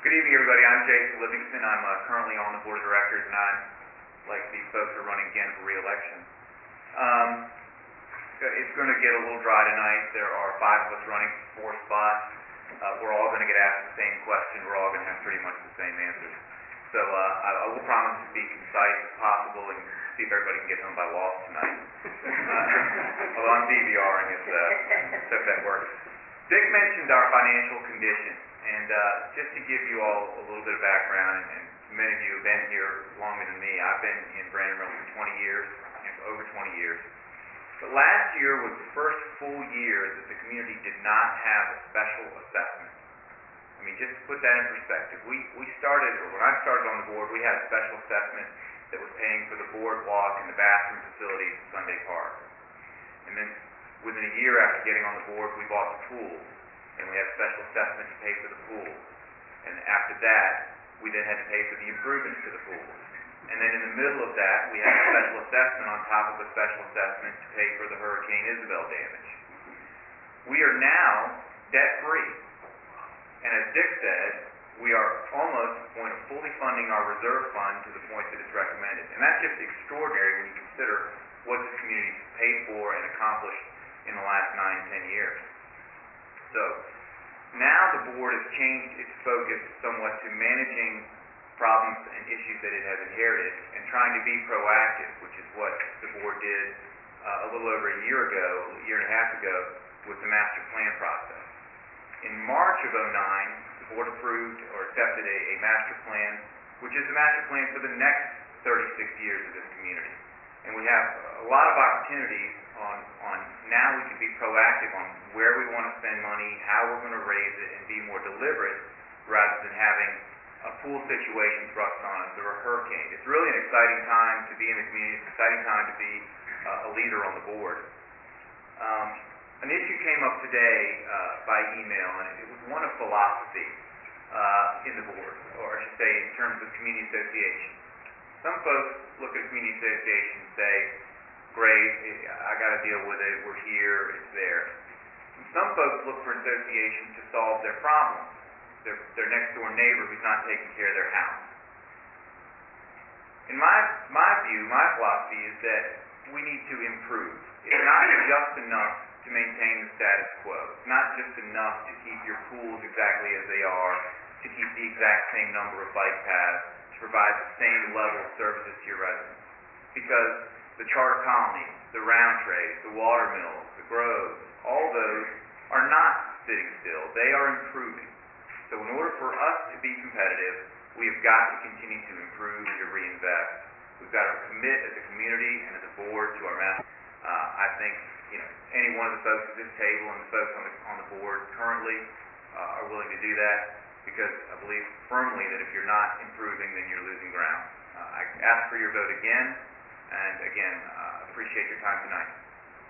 Good evening, everybody. I'm Jason Livingston. I'm currently on the board of directors, and I'm, like these folks, are running again for re-election. It's going to get a little dry tonight. There are 5 of us running for 4 spots. We're all going to get asked the same question. We're all going to have pretty much the same answers. So I will promise to be concise as possible and see if everybody can get home by loss tonight. Although I'm DVRing it, so if that works. Dick mentioned our financial condition, and just to give you all a little bit of background, and many of you have been here longer than me. I've been in Brandon Road for 20 years, over 20 years. But last year was the first full year that the community did not have a special assessment. I mean, just to put that in perspective, when I started on the board, we had a special assessment that was paying for the boardwalk and the bathroom facilities at Sunday Park. And then within a year after getting on the board, we bought the pool, and we had a special assessment to pay for the pool. And after that, we then had to pay for the improvements to the pool. And then in the middle of that, we had a special assessment on top of a special assessment to pay for the Hurricane Isabel damage. We are now debt-free. And as Dick said, we are almost at the point of fully funding our reserve fund to the point that it's recommended. And that's just extraordinary when you consider what this community has paid for and accomplished in the last 9-10 years. So now the board has changed its focus somewhat to managing problems and issues that it has inherited and trying to be proactive, which is what the board did a little over a year and a half ago, with the master plan process. In March of 2009, the board approved or accepted a master plan, which is the master plan for the next 36 years of this community. And we have a lot of opportunities on now we can be proactive on where we want to spend money, how we're going to raise it, and be more deliberate rather than having a pool situation thrust on us or a hurricane. It's really an exciting time to be in the community. It's an exciting time to be a leader on the board. An issue came up today by email, and it was one of philosophy in the board, or I should say in terms of community association. Some folks look at community association and say, great, I got to deal with it, we're here, it's there. And some folks look for associations to solve their problems. Their next door neighbor who's not taking care of their house. In my view, my philosophy is that we need to improve. It's not just enough to maintain the status quo. It's not just enough to keep your pools exactly as they are, to keep the exact same number of bike paths, to provide the same level of services to your residents. Because the charter colonies, the round trays, the water mills, the groves, all those are not sitting still. They are improving. So in order for us to be competitive, we have got to continue to improve and to reinvest. We've got to commit as a community and as a board to our master. I think any one of the folks at this table and the folks on the board currently are willing to do that, because I believe firmly that if you're not improving, then you're losing ground. I ask for your vote again, and again, appreciate your time tonight.